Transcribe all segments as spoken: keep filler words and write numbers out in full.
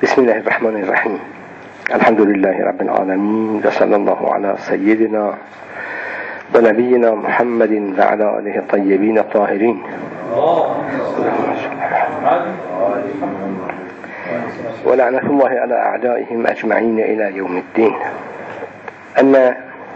بسم الله الرحمن الرحيم. الحمد لله رب العالمين، وصلى الله على سيدنا ونبينا محمد وعلى آله الطيبين الطاهرين. ولعنة الله على أعدائهم أجمعين إلى يوم الدين. أن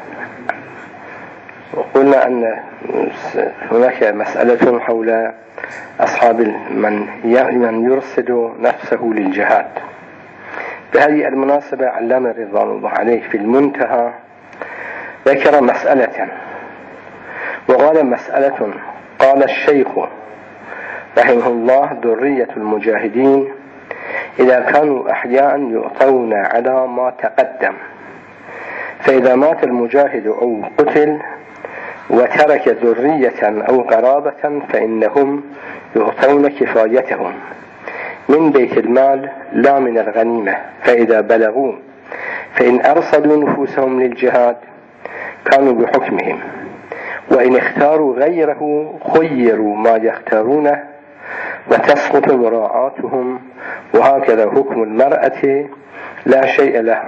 قلنا أن هناك مسألة حول أصحاب من من يرصد نفسه للجهاد. بهذه المناسبة علامة رضوان الله عليه في المنتهى ذكر مسألة، وقال مسألة قال الشيخ رحمه الله: ذرية المجاهدين إذا كانوا أحياء يعطون على ما تقدم، فإذا مات المجاهد أو قتل وترك ذرية أو قرابة فإنهم يعطون كفايتهم من بيت المال لا من الغنيمة، فإذا بلغوا فإن أرصدوا نفوسهم للجهاد كانوا بحكمهم، وإن اختاروا غيره خيروا ما يختارونه وتسقط مراعاتهم، وهكذا حكم المرأة لا شيء لها.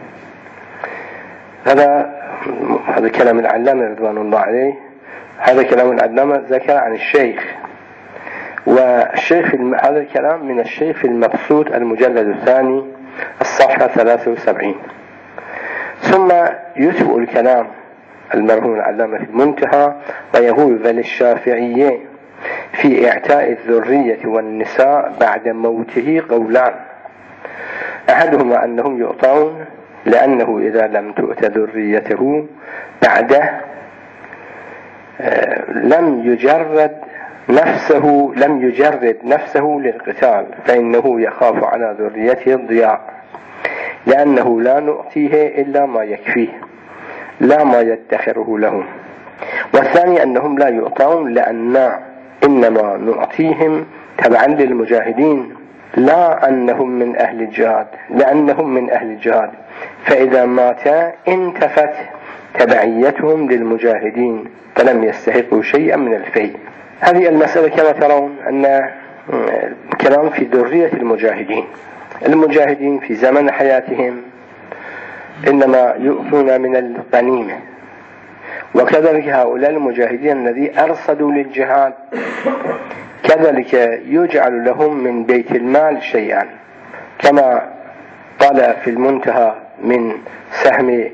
هذا هذا كلام العلامة رضوان الله عليه، هذا كلام العلامة ذكر عن الشيخ، والشيخ هذا الكلام من الشيخ المبسوط المجلد الثاني الصفحة ثلاثة وسبعين. ثم يتبع الكلام المرحوم العلامة في المنتهى ويقول: بل الشافعية في إعطاء الذرية والنساء بعد موته قولان، أحدهما أنهم يعطون لأنه إذا لم تؤت ذريته بعده لم يجرد نفسه لم يجرد نفسه للقتال، فإنه يخاف على ذريته الضياع، لأنه لا نعطيه إلا ما يكفيه لا ما يدخره لهم. والثاني أنهم لا يعطون لأن إنما نعطيهم تبعا للمجاهدين، لا أنهم من أهل الجهاد لأنهم من أهل الجهاد، فإذا مات انتفت تبعيتهم للمجاهدين فلم يستحقوا شيئا من الفيء. هذه المسألة كما ترون أن كلام في ذرية المجاهدين. المجاهدين في زمن حياتهم إنما يؤتون من الغنيمة، وكذلك هؤلاء المجاهدين الذي أرصدوا للجهاد كذلك يجعل لهم من بيت المال شيئا، كما قال في المنتهى من سهم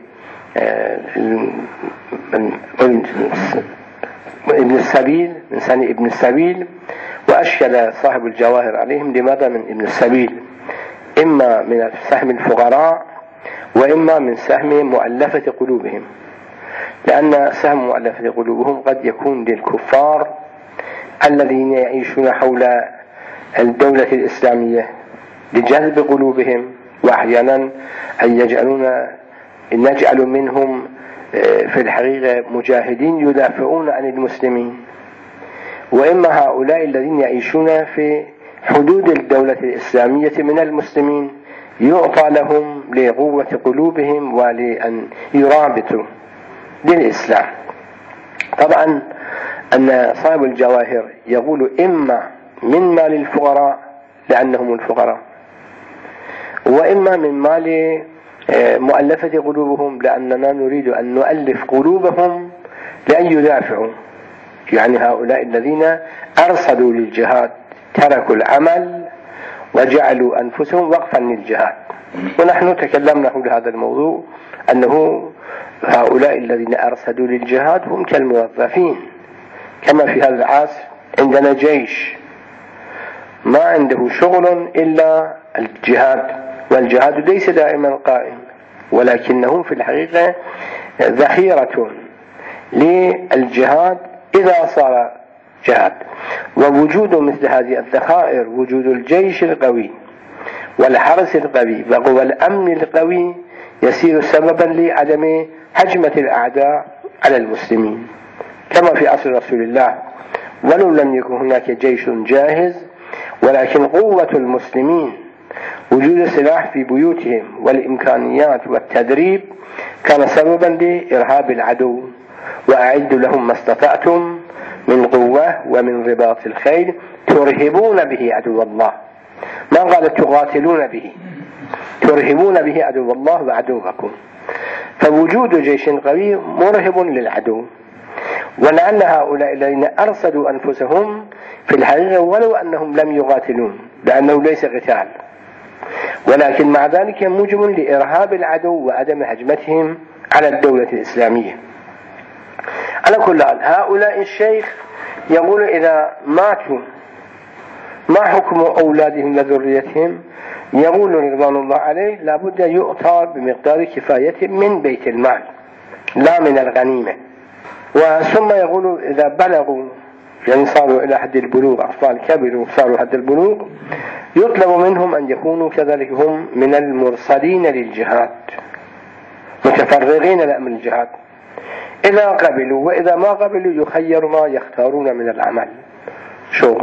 ابن السبيل من سن ابن السبيل، وأشكل صاحب الجواهر عليهم لماذا من ابن السبيل، إما من سهم الفقراء وإما من سهم مؤلفة قلوبهم، لأن سهم مؤلفة قلوبهم قد يكون للكفار الذين يعيشون حول الدولة الإسلامية لجذب قلوبهم، وأحيانا أن يجعلون نجعل منهم في الحقيقة مجاهدين يدافعون عن المسلمين، وإما هؤلاء الذين يعيشون في حدود الدولة الإسلامية من المسلمين يعطى لهم لقوة قلوبهم ولأن يرابطوا للإسلام. طبعا أن صاحب الجواهر يقول إما من مال الفقراء لأنهم الفقراء، وإما من مال مؤلفة قلوبهم لأننا نريد أن نؤلف قلوبهم لأن يدافعوا، يعني هؤلاء الذين أرصدوا للجهاد تركوا العمل وجعلوا أنفسهم وقفا للجهاد. ونحن تكلمنا حول هذا الموضوع أنه هؤلاء الذين أرصدوا للجهاد هم كالموظفين، كما في هذا العصر عندنا جيش ما عنده شغل إلا الجهاد، والجهاد ليس دائما قائم، ولكنهم في الحقيقة ذخيرة للجهاد إذا صار جهاد. ووجود مثل هذه الذخائر، وجود الجيش القوي والحرس القوي وقوى الأمن القوي، يصير سببا لعدم هجمة الأعداء على المسلمين، كما في عصر رسول الله ولو لم يكن هناك جيش جاهز، ولكن قوة المسلمين وجود السلاح في بيوتهم والإمكانيات والتدريب كان سببا لإرهاب العدو. وأعدوا لهم ما استطعتم من قوة ومن رباط الخيل ترهبون به عدو الله، ما قال تقاتلون به، ترهبون به عدو الله وعدوكم. فوجود جيش قوي مرهب للعدو، ولعل هؤلاء الذين أرصدوا أنفسهم في الحقيقة ولو أنهم لم يقاتلون لأنه ليس قتال، ولكن مع ذلك موجب لإرهاب العدو وعدم هجمتهم على الدولة الإسلامية. على كل حال هؤلاء الشيخ يقول إذا ماتوا ما حكم أولادهم وذريتهم؟ يقول رضوان الله عليه لابد يؤتى بمقدار كفاية من بيت المال لا من الغنيمة. وثم يقول إذا بلغوا يعني صاروا إلى حد البلوغ، أطفال كبروا صاروا حد البلوغ، يطلب منهم أن يكونوا كذلك هم من المرصدين للجهاد متفرغين لأمر الجهاد إذا قبلوا، وإذا ما قبلوا يخير ما يختارون من العمل شغل.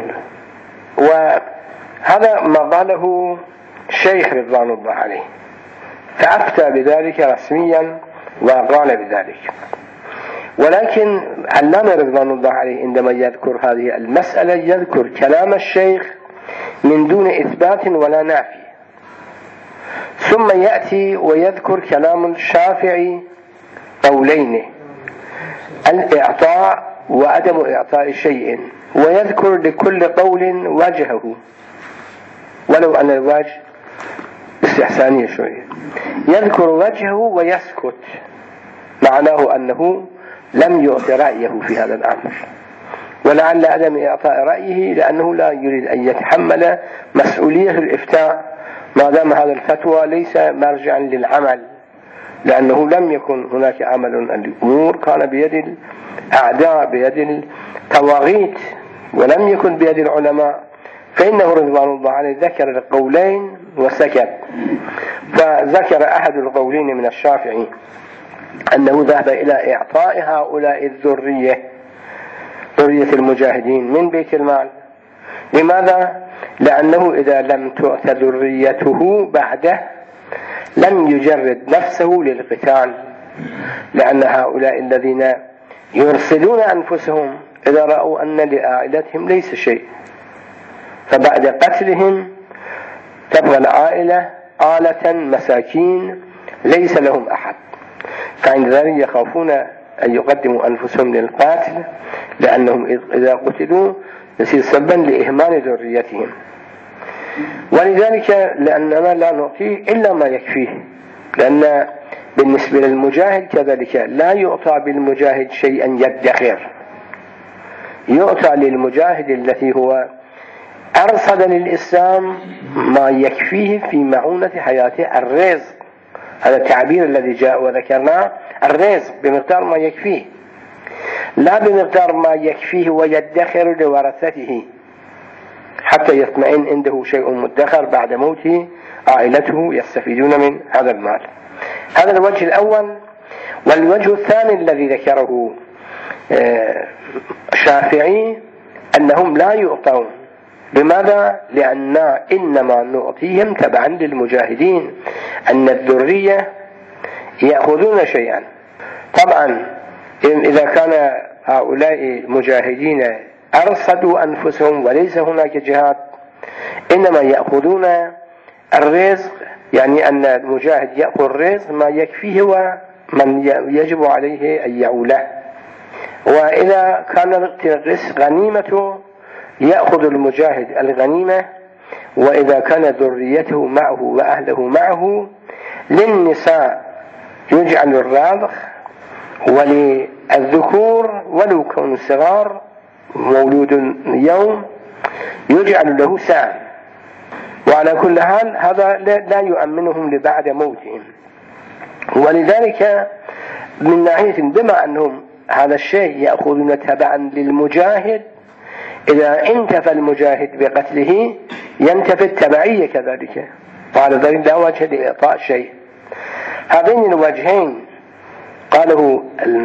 وهذا ما قاله الشيخ رضوان الله عليه، فأفتى بذلك رسميا وقال بذلك. ولكن علامة رضوان الله عليه عندما يذكر هذه المسألة يذكر كلام الشيخ من دون إثبات ولا نافي، ثم يأتي ويذكر كلام الشافعي قولين: الإعطاء وعدم إعطاء شيء، ويذكر لكل قول وجهه ولو أن الوجه استحسانية شوية، يذكر وجهه ويسكت، معناه أنه لم يعطي رأيه في هذا الأمر، ولعل عدم إعطاء رأيه لأنه لا يريد أن يتحمل مسؤولية الإفتاء ما دام هذا الفتوى ليس مرجعا للعمل، لأنه لم يكن هناك عمل، الأمور كان بيد الأعداء بيد الطواغيت ولم يكن بيد العلماء. فإنه رضوان الله عليه ذكر القولين وسكت. فذكر أحد القولين من الشافعي أنه ذهب إلى إعطاء هؤلاء الذرية ذرية المجاهدين من بيت المال. لماذا؟ لأنه إذا لم تؤت ذريته بعده لم يجرد نفسه للقتال، لأن هؤلاء الذين يرسلون أنفسهم إذا رأوا أن لعائلتهم ليس شيء، فبعد قتلهم تبغى العائلة آلة مساكين ليس لهم أحد، فعند ذلك يخافون أن يقدموا أنفسهم للقاتل، لأنهم إذا قتلوا يصير سببا لإهمال ذريتهم. ولذلك لأننا لا نعطيه إلا ما يكفيه، لأن بالنسبة للمجاهد كذلك لا يعطى بالمجاهد شيئا يدخر، يعطى للمجاهد الذي هو أرصد للإسلام ما يكفيه في معونة حياته الرزق. هذا التعبير الذي جاء وذكرناه، الرزق بمقدار ما يكفيه لا بمقدار ما يكفيه ويدخر لورثته حتى يطمئن عنده شيء مدخر بعد موته عائلته يستفيدون من هذا المال. هذا الوجه الأول. والوجه الثاني الذي ذكره الشافعي أنهم لا يعطون. لماذا؟ لأن إنما نعطيهم تبعا للمجاهدين، أن الذرية يأخذون شيئا. طبعا إذا كان هؤلاء المجاهدين أرصدوا أنفسهم وليس هناك جهاد إنما يأخذون الرزق، يعني أن المجاهد يأخذ الرزق ما يكفيه ومن يجب عليه أن يعوله. وإذا كان الرزق غنيمته يأخذ المجاهد الغنيمة، وإذا كان ذريته معه وأهله معه للنساء يجعل الرابخ، وللذكور ولو كانوا صغار مولود يوم يجعل له سهم. وعلى كل حال هذا لا يؤمنهم لبعد موتهم. ولذلك من ناحية بما أنهم هذا الشيء يأخذون تبعا للمجاهد، إذا انتفى المجاهد بقتله ينتفي التبعية كذلك، وعلى ذلك لا وجه لإعطاء شيء. هذين الوجهين قاله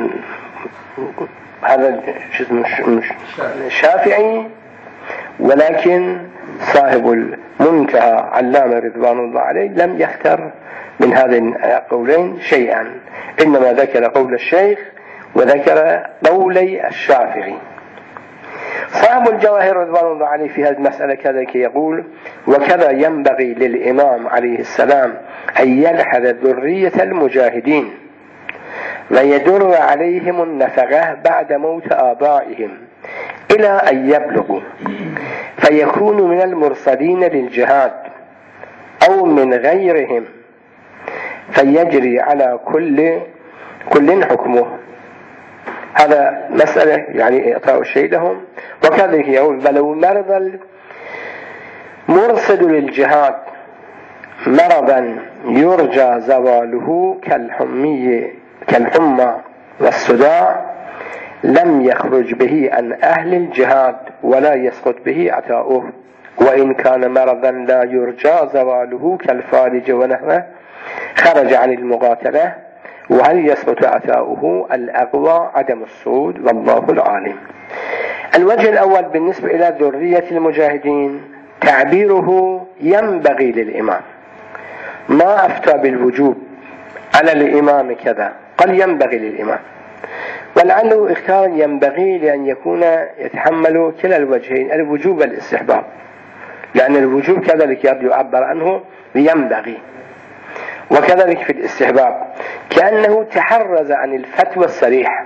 هذا الشافعي، ولكن صاحب المنتهى علامة رضوان الله عليه لم يختر من هذين القولين شيئا، إنما ذكر قول الشيخ وذكر قولي الشافعي. صاحب الجواهر رضوان الله عليه في هذه المسألة كذلك يقول: وكذا ينبغي للإمام عليه السلام أن يلحظ ذرية المجاهدين ويدر عليهم النفقة بعد موت آبائهم إلى أن يبلغوا فيكون من المرسلين للجهاد أو من غيرهم فيجري على كل كل حكمه. هذا مسألة يعني إعطاء الشيء لهم. وكذلك يقول: ولو مرض المرسل للجهاد مرضا يرجى زواله كالحمي كالحمى والصداع لم يخرج به عن أهل الجهاد ولا يسقط به عطاؤه، وإن كان مرضا لا يرجى زواله كالفالج ونحوه خرج عن المقاتلة، وهل يسقط عطاؤه؟ الأقوى عدم الصعود، والله العالم. الوجه الأول بالنسبة إلى ذرية المجاهدين تعبيره ينبغي للإمام، ما أفتى بالوجوب على الإمام كذا، قال ينبغي للإمام، ولعله اختار ينبغي لأن يكون يتحمل كلا الوجهين، الوجوب والاستحباب، لأن الوجوب كذلك يعبر عنه ينبغي، وكذلك في الاستحباب كأنه تحرز عن الفتوى الصريح.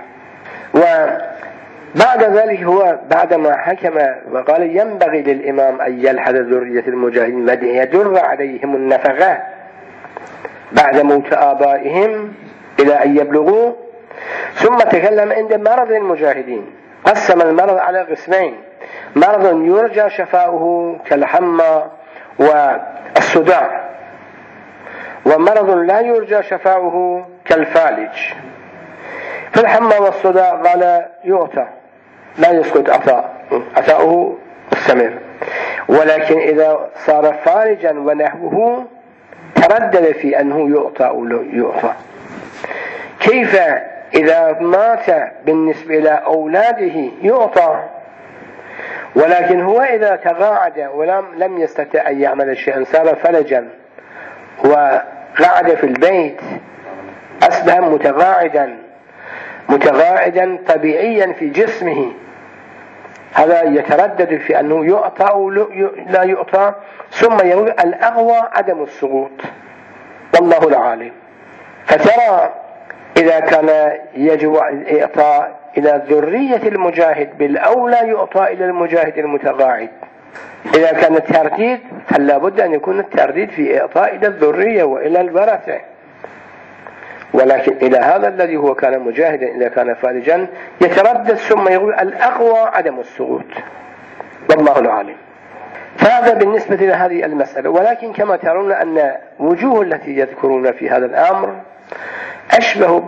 وبعد ذلك هو بعدما حكم وقال ينبغي للإمام أن يلحظ ذرية المجاهدين ويدر عليهم النفقة بعد موت آبائهم إلى أن يبلغوا، ثم تكلم عند مرض المجاهدين، قسم المرض على قسمين: مرض يرجى شفاؤه كالحمى والصداع، ومرض لا يرجى شفاؤه كالفالج. في الحمى والصداع قال يعطى لا يسقط عطاء عطاؤه مستمر، ولكن إذا صار فالجا ونحوه تردد في أنه يعطى أو لا يعطى. كيف إذا مات بالنسبة إلى أولاده يعطى، ولكن هو إذا تقاعد ولم لم يستطع أن يعمل شيئا صار فلجا وقعد في البيت أصبح متقاعدا متقاعدا طبيعيا في جسمه، هذا يتردد في أنه يعطى أو لا يعطى، ثم يقول الأقوى عدم السقوط، والله العالم. فترى إذا كان يجب الإعطاء إلى ذرية المجاهد بالأولى يعطى إلى المجاهد المتقاعد. إذا كان الترديد فلا بد أن يكون الترديد في إعطاء إلى الذرية وإلى الورثة، ولكن إلى هذا الذي هو كان مجاهدا إذا كان فالجا يتردد ثم يقول الأقوى عدم السقوط، والله العالم. فهذا بالنسبة لهذه المسألة. ولكن كما ترون أن وجوه التي يذكرون في هذا الأمر أشبه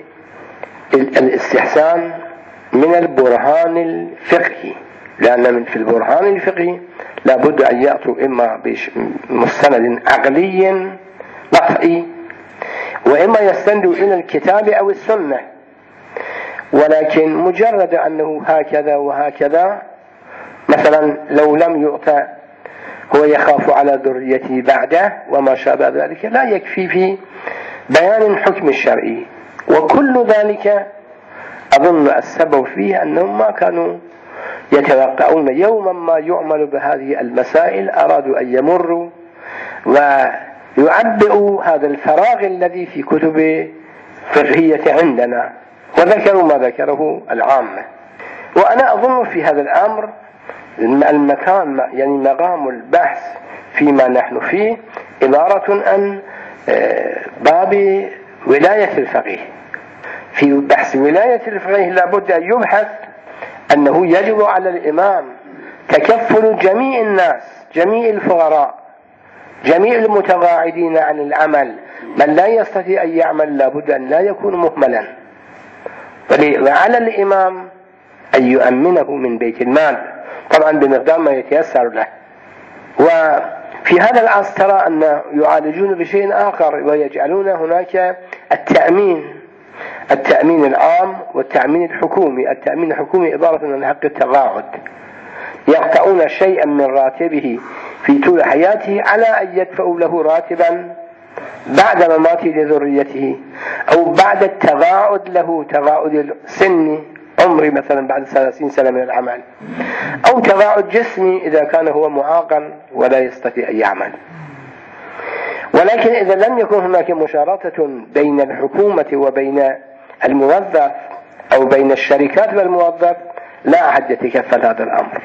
بالاستحسان من البرهان الفقهي، لأن من في البرهان الفقهي لابد أن يأتوا إما بمستند عقلي قطعي، وإما يستندوا إلى الكتاب أو السنة. ولكن مجرد أنه هكذا وهكذا، مثلا لو لم يؤتى هو يخاف على ذريته بعده وما شابه ذلك، لا يكفي في بيان الحكم الشرعي. وكل ذلك أظن السبب فيه أنهم ما كانوا يتوقعون يوما ما يعمل بهذه المسائل، أرادوا أن يمروا ويعبئوا هذا الفراغ الذي في كتب فقهية عندنا، وذكروا ما ذكره العامة. وأنا أظن في هذا الأمر المكان يعني مقام البحث فيما نحن فيه عبارة عن باب ولاية الفقيه. في بحث ولاية الفقيه لابد أن يبحث أنه يجب على الإمام تكفل جميع الناس، جميع الفقراء، جميع المتقاعدين عن العمل. من لا يستطيع أن يعمل لابد أن لا يكون مهملا، وعلى الإمام أن يؤمنه من بيت المال طبعا بمقدار ما يتيسر له. وفي هذا العصر ترى أن يعالجون بشيء آخر ويجعلون هناك التأمين التأمين العام والتأمين الحكومي. التأمين الحكومي عبارة عن حق التقاعد، يقطعون شيئا من راتبه في طول حياته على أن يدفعوا له راتبا بعد ممات لذريته، أو بعد التقاعد له تقاعد السن عمري مثلا بعد ثلاثين سنة من العمل، أو تباعد جسمي إذا كان هو معاقا ولا يستطيع أن يعمل. ولكن إذا لم يكن هناك مشاركة بين الحكومة وبين الموظف أو بين الشركات والموظف لا أحد يتكفل هذا الأمر.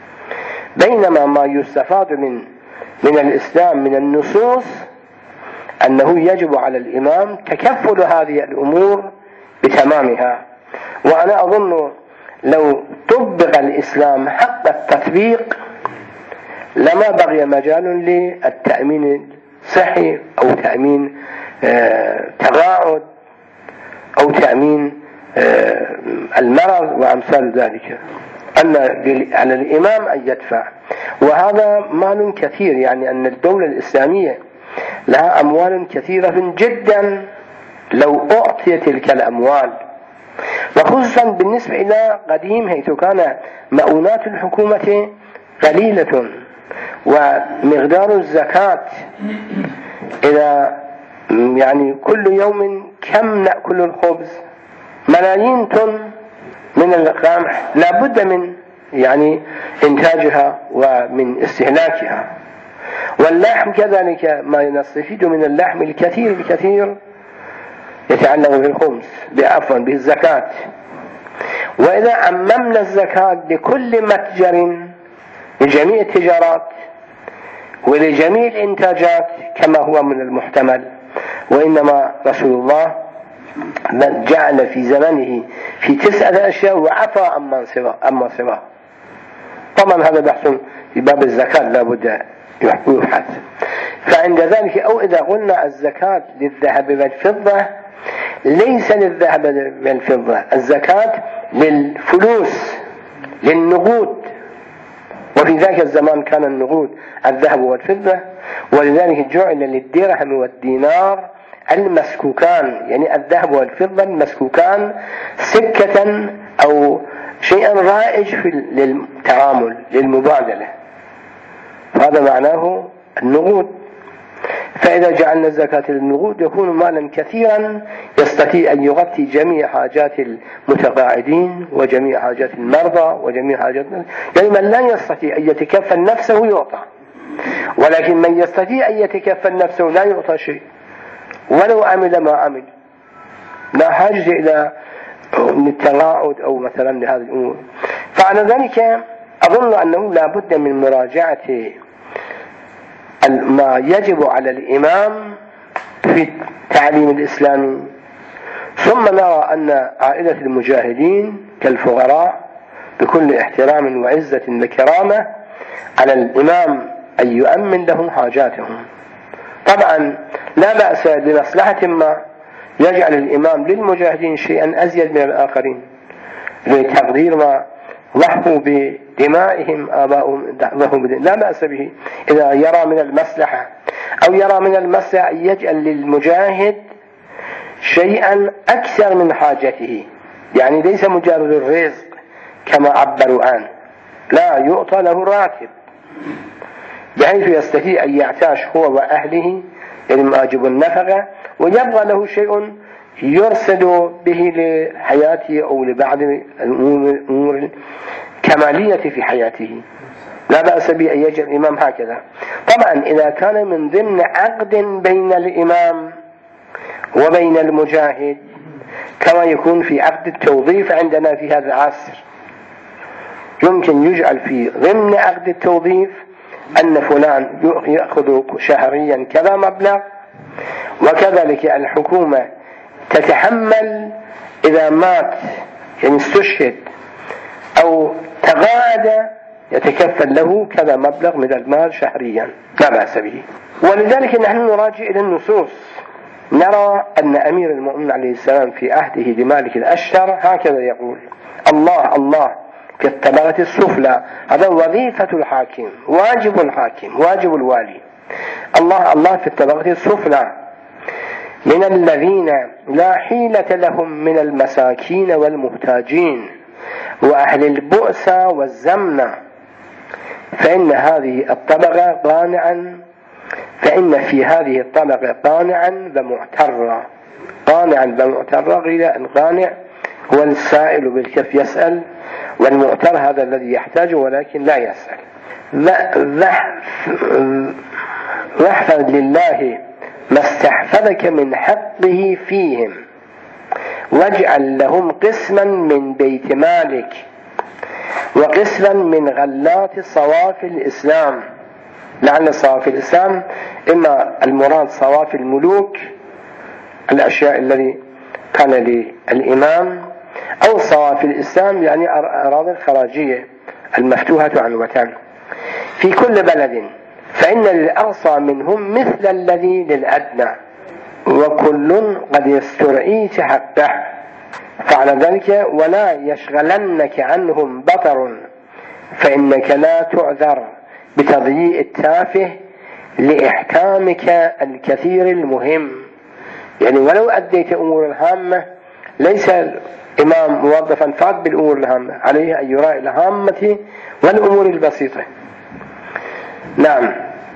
بينما ما يستفاد من من الإسلام من النصوص أنه يجب على الإمام تكفل هذه الأمور بتمامها. وأنا أظن لو طبق الإسلام حق التطبيق لما بقي مجال للتأمين الصحي أو تأمين آه تقاعد أو تأمين آه المرض وأمثال ذلك، أن على الإمام أن يدفع. وهذا مال كثير، يعني أن الدولة الإسلامية لها أموال كثيرة جدا لو أعطي تلك الأموال، وخصوصا بالنسبة إلى قديم حيث كان مؤونات الحكومة قليلة ومقدار الزكاة إذا يعني كل يوم كم نأكل الخبز ملايين طن من القمح لابد من يعني إنتاجها ومن استهلاكها. واللحم كذلك ما نستفيد من اللحم الكثير الكثير يتعلق بالخمس بعفوا بالزكاة. وإذا عممنا الزكاة لكل متجر لجميع التجارات ولجميع الإنتاجات كما هو من المحتمل، وإنما رسول الله جعل في زمنه في تسعة أشياء وعفى أما سواه. طبعا هذا بحث في باب الزكاة لابد يبحث. فعند ذلك أو إذا قلنا الزكاة للذهب والفضة ليس للذهب والفضة، الزكاة للفلوس للنقود، وفي ذاك الزمان كان النقود الذهب والفضة، ولذلك جعل للدرهم والدينار المسكوكان، يعني الذهب والفضة المسكوكان سكة أو شيئا رائج في للتعامل للمبادلة، هذا معناه النقود. فإذا جعلنا الزكاة للنقود يكون مالا كثيرا يستطيع أن يغطي جميع حاجات المتقاعدين وجميع حاجات المرضى وجميع حاجات، يعني من لا يستطيع أن يتكفل نفسه يعطى، ولكن من يستطيع أن يتكفل نفسه لا يعطى شيء ولو عمل ما عمل، لا حاجة إلى التقاعد أو مثلا لهذه الأمور. فعلى ذلك أظن أنه لا بد من مراجعة ما يجب على الإمام في التعليم الإسلامي. ثم نرى أن عائلة المجاهدين كالفقراء بكل احترام وعزة وكرامة على الإمام أن يؤمن لهم حاجاتهم. طبعا لا بأس لمصلحة ما يجعل الإمام للمجاهدين شيئا أزيد من الآخرين لتقدير ما ضحوا بدمائهم آباؤهم ضحوا بدمائهم، لا بأس به إذا يرى من المصلحة أو يرى من المصلحة أن يجعل للمجاهد شيئا أكثر من حاجته، يعني ليس مجرد الرزق كما عبروا عنه، لا يعطى له راتب بحيث يستطيع أن يعتاش هو وأهله يعني واجب النفقة، ويبقى له شيء يرسل به لحياته أو لبعض الأمور الكمالية في حياته، لا بأس به أن يجعل الإمام هكذا. طبعا إذا كان من ضمن عقد بين الإمام وبين المجاهد كما يكون في عقد التوظيف عندنا في هذا العصر، يمكن يجعل في ضمن عقد التوظيف أن فلان يأخذ شهريا كذا مبلغ، وكذلك الحكومة تتحمل إذا مات يعني استشهد أو تقاعد يتكفل له كذا مبلغ من المال شهريا، لا بأس به. ولذلك نحن نراجع إلى النصوص، نرى أن أمير المؤمنين عليه السلام في عهده لمالك الأشتر هكذا يقول: الله الله في الطبقة السفلى، هذا وظيفة الحاكم، واجب الحاكم، واجب الوالي. الله الله في الطبقة السفلى من الذين لا حيلة لهم من المساكين والمحتاجين وأهل البؤس والزمن، فإن هذه الطبقة قانعا فإن في هذه الطبقة قانعا ومعترا. قانعا ومعترا غير القانع هو السائل بالكف يسأل، والمؤتر هذا الذي يحتاج ولكن لا يسأل. واحفظ لله ما استحفظك من حقه فيهم، واجعل لهم قسما من بيت مالك وقسما من غلات صوافي الإسلام. لعل صوافي الإسلام إما المراد صوافي الملوك، الأشياء التي كان للإمام، أو صوافي الإسلام يعني أراضي الخراجية المفتوحة عن الوطن في كل بلد، فإن للأقصى منهم مثل الذي للأدنى، وكل قد يسترعيت حقه. فعلى ذلك ولا يشغلنك عنهم بطر، فإنك لا تعذر بتضييع التافه لإحكامك الكثير المهم. يعني ولو أديت أمور الهامة، ليس الإمام موظفا فقط بالأمور الهامة، عليه أن يراعي الهامة والأمور البسيطة. نعم.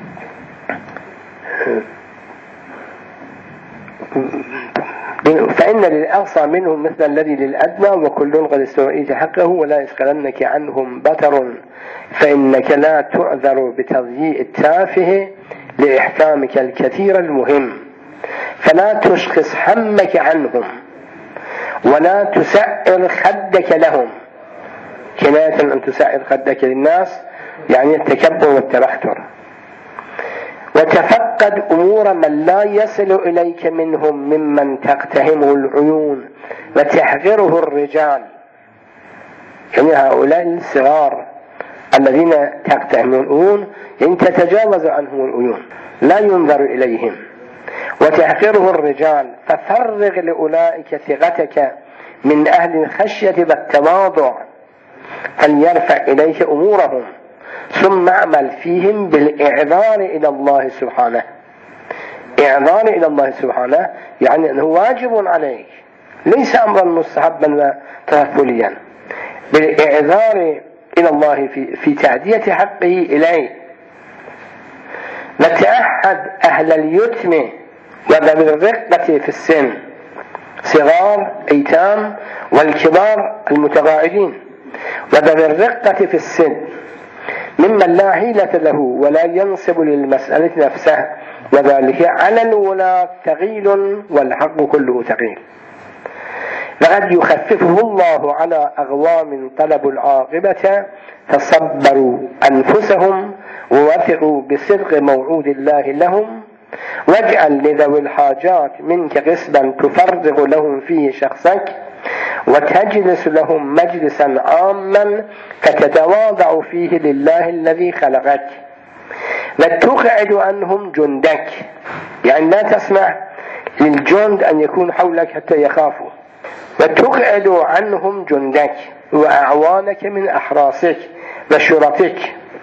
فإن للأقصى منهم مثل الذي للأدنى، وكل قد استوعيت حقه، ولا يشغلنك عنهم بطر، فإنك لا تعذر بتضييع التافه لإحكامك الكثير المهم. فلا تشخص همك عنهم، ولا تسعر خدك لهم. كناية أن تسعر خدك للناس يعني التكبر والتبختر. وتفقد أمور من لا يصل إليك منهم ممن تقتهمه العيون وتحقره الرجال، يعني هؤلاء الصغار الذين تقتهمون العيون، يعني تتجاوز عنهم العيون، لا ينظر إليهم. وتحقره الرجال، ففرغ لأولئك ثقتك من أهل الخشية والتواضع، فليرفع إليك أمورهم، ثم اعمل فيهم بالإعذار إلى الله سبحانه. إعذار إلى الله سبحانه يعني أنه واجب عليك، ليس أمرا مستحبا وتغفليا، بالإعذار إلى الله في, في تأدية حقه إليه. وتأحد أهل اليتم وذوي الرقة في السن، صغار أيتام والكبار المتقاعدين، وذوي الرقة في السن، ممن لا حيلة له ولا ينصب للمسألة نفسه، وذلك على الولاة ثقيل والحق كله ثقيل. لقد يخففه الله على أغوام طلبوا العاقبة، فصبروا أنفسهم ووثقوا بصدق موعود الله لهم. واجعل لذوي الحاجات منك قسما تفرغ لهم فيه شخصك، وتجلس لهم مجلسا عاما فتتواضع فيه لله الذي خلقك، وتقعد عنهم جندك، يعني لا تسمح للجند أن يكون حولك حتى يخافوا. وتقعد عنهم جندك وأعوانك من أحراسك وشرطك،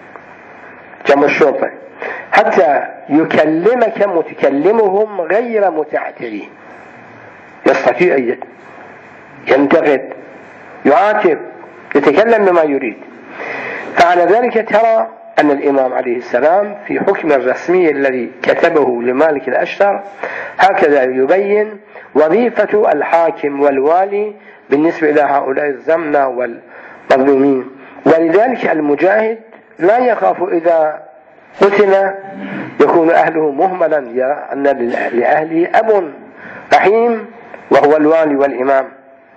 جمع الشرطة، حتى يكلمك متكلمهم غير متعتري، يستطيع أن ينتقد، يعاتب، يتكلم بما يريد. فعلى ذلك ترى أن الإمام عليه السلام في حكم الرسمي الذي كتبه لمالك الأشتر هكذا يبين وظيفة الحاكم والوالي بالنسبة إلى هؤلاء الزمنة والمظلومين. ولذلك المجاهد لا يخاف إذا قتل يكون أهله مهملا، يرى أن لأهله أب رحيم وهو الوالي والإمام.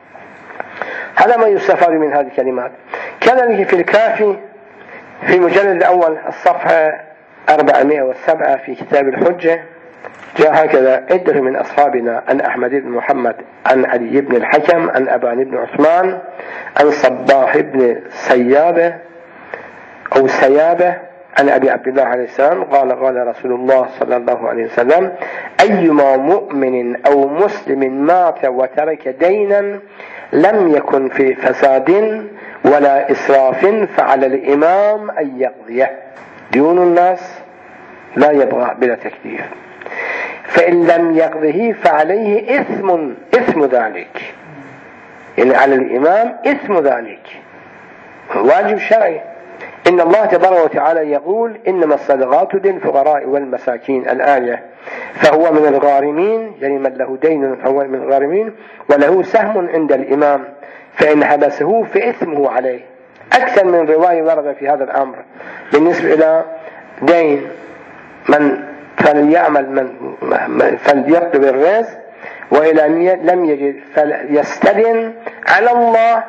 هذا ما يستفاد من هذه الكلمات. كذلك في الكافي في المجلد الأول الصفحة أربعمائة وسبعة في كتاب الحجة جاء هكذا: عدة من أصحابنا عن أحمد بن محمد عن علي بن الحكم عن أبان بن عثمان عن صباح بن سيابة أو سيابة عن أبي عبد الله عليه السلام قال: قال رسول الله صلى الله عليه وسلم: أيما مؤمن أو مسلم مات وترك دينا لم يكن في فساد ولا إسراف فعلى الإمام أن يقضيه. ديون الناس لا يبغى بلا تكليف، فإن لم يقضه فعليه إثم إثم ذلك، يعني على الإمام إثم ذلك، واجب شرعي. إن الله تبارك وتعالى يقول: إنما الصدقات للفقراء والمساكين، الآية. فهو من الغارمين، يعني من له دين فهو من الغارمين، وله سهم عند الإمام، فإن حبسه فإثمه عليه. أكثر من رواية ورد في هذا الأمر بالنسبة إلى دين من فليعمل من فليطلب الرزق، وإلى لم يجد فليستدن على الله.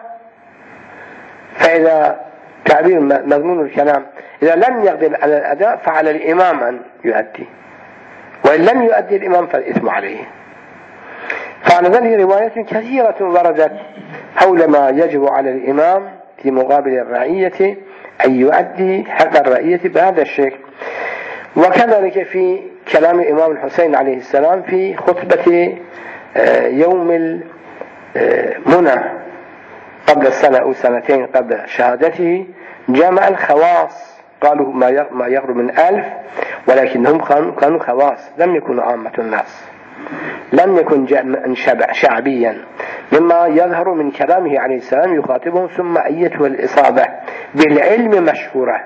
فإذا تعبير مضمون الكلام إذا لم يقدر على الأداء فعلى الإمام أن يؤدي، وإن لم يؤدي الإمام فالإثم عليه. فعلى ذلك روايات كثيرة وردت حول ما يجب على الإمام في مقابل الرعية أن يؤدي حق الرعية بهذا الشكل. وكذلك في كلام الإمام الحسين عليه السلام في خطبة يوم المنى قبل السنة أو سنتين قبل شهادته، جمع الخواص، قالوا ما يقرب من ألف، ولكنهم كانوا خواص، لم يكونوا عامة الناس، لم يكن شعبيا، مما يظهر من كلامه عليه السلام يخاطبهم: ثم أيته الإصابة بالعلم مشهورة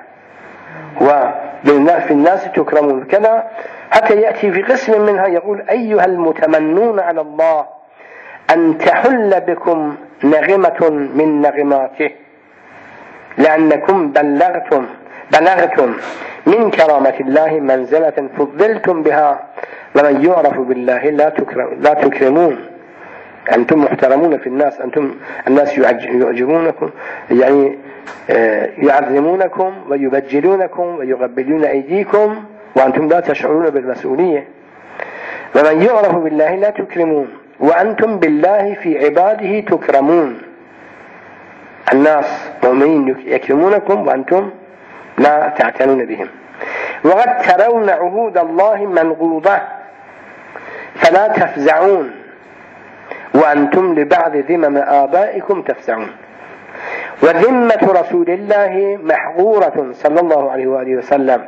وفي الناس تكرمون كذا، حتى يأتي في قسم منها يقول: أيها المتمنون على الله أن تحل بكم نغمة من نغماته، لأنكم بلغتم بلغتم من كرامة الله منزلة فضلتم بها، ومن يعرف بالله لا تكرم لا تكرمون. أنتم محترمون في الناس، أنتم الناس يعجبونكم، يعني يعظمونكم ويبجلونكم ويقبلون أيديكم، وأنتم لا تشعرون بالمسؤولية. ومن يعرف بالله لا تكرمون وأنتم بالله في عباده تكرمون. الناس مؤمنين يكرمونكم وأنتم لا تعتنون بهم. وقد ترون عهود الله منقوضة فلا تفزعون، وأنتم لبعض ذمم آبائكم تفزعون. وذمة رسول الله محقورة صلى الله عليه وآله وسلم،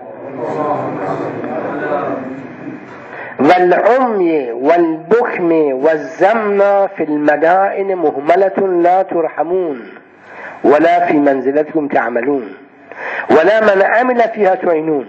والعمي والبكم والزمن في المدائن مهملة لا ترحمون، ولا في منزلتكم تعملون، ولا من عمل فيها تعينون.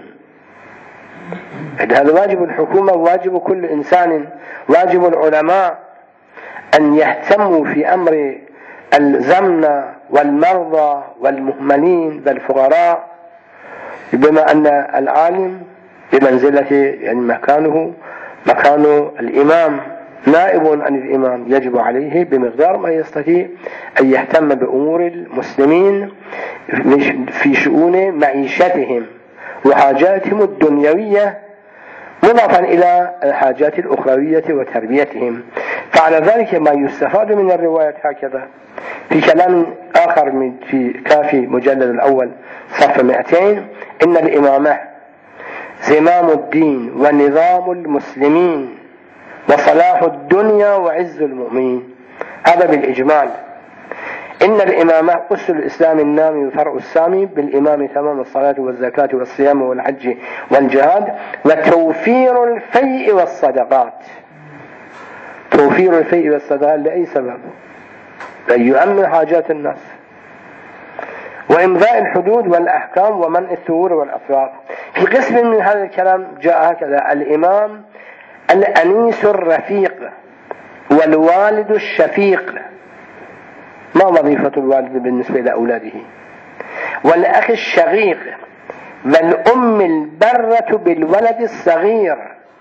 هذا واجب الحكومة، واجب كل إنسان، واجب العلماء أن يهتموا في أمر الزمن والمرضى والمهملين والفقراء، بما أن العالم بمنزلة يعني مكانه مكان الإمام، نائب عن الإمام، يجب عليه بمقدار ما يستطيع أن يهتم بأمور المسلمين في شؤون معيشتهم وحاجاتهم الدنيوية، مضافا إلى الحاجات الأخروية وتربيتهم. فعلى ذلك ما يستفاد من الرواية هكذا في كلام آخر من في كافي مجلد الأول صفحة مئتين: إن الإمامة زمام الدين ونظام المسلمين وصلاح الدنيا وعز المؤمنين. هذا بالإجمال. إن الإمامة أس الإسلام النامي وفرع السامي، بالإمام تمام الصلاة والزكاة والصيام والحج والجهاد وتوفير الفيء والصدقات. توفير الفيء والصدقات لأي سبب؟ أن يؤمن حاجات الناس، وإمضاء الحدود والأحكام ومنع الثغور والأفراط. في قسم من هذا الكلام جاء هكذا: الإمام الأنيس الرفيق والوالد الشفيق. ما وظيفة الوالد بالنسبة لأولاده؟ والأخ الشقيق، والأم البرة بالولد الصغير.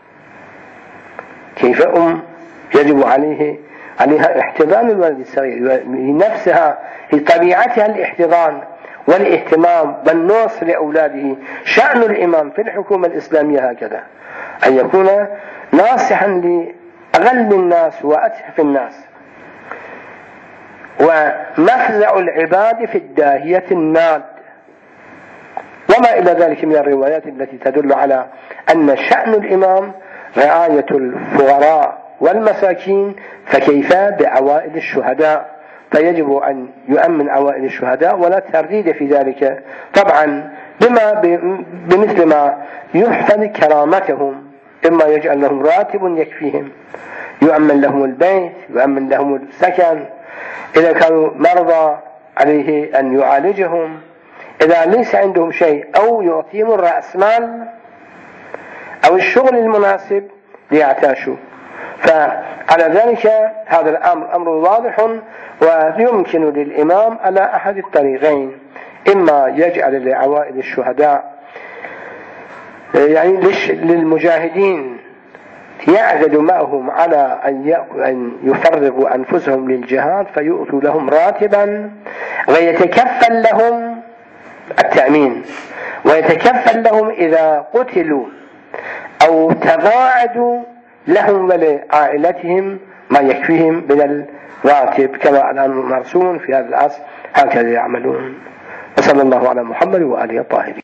كيف أم يجب عليه عليها احتضان الولد الصغير؟ نفسها في طبيعتها الاحتضان والاهتمام والنصر لأولاده. شأن الإمام في الحكومة الإسلامية هكذا، أن يكون ناصحا لأغل الناس وأتحف الناس. ومفزع العباد في الداهية الناد، وما إلى ذلك من الروايات التي تدل على أن شأن الإمام رعاية الفقراء والمساكين، فكيف بعوائل الشهداء؟ فيجب أن يؤمن عوائل الشهداء ولا ترديد في ذلك، طبعا بما بمثل ما يحفظ كرامتهم، إما يجعل لهم راتب يكفيهم، يؤمن لهم البيت، يؤمن لهم السكن، إذا كانوا مرضى عليه أن يعالجهم، إذا ليس عندهم شيء أو يعطيهم الرأس مال أو الشغل المناسب ليعتاشوا. فعلى ذلك هذا الأمر أمر واضح، ويمكن للإمام على أحد الطريقين: إما يجعل لعوائل الشهداء يعني للمجاهدين يعقد معهم على أن يفرغوا أنفسهم للجهاد فيؤتوا لهم راتبا، ويتكفل لهم التأمين، ويتكفل لهم إذا قتلوا أو تباعدوا لهم ولعائلتهم ما يكفيهم من الراتب، كما الآن مرسوم في هذا العصر هكذا يعملون. وصلى الله على محمد وآله الطاهرين.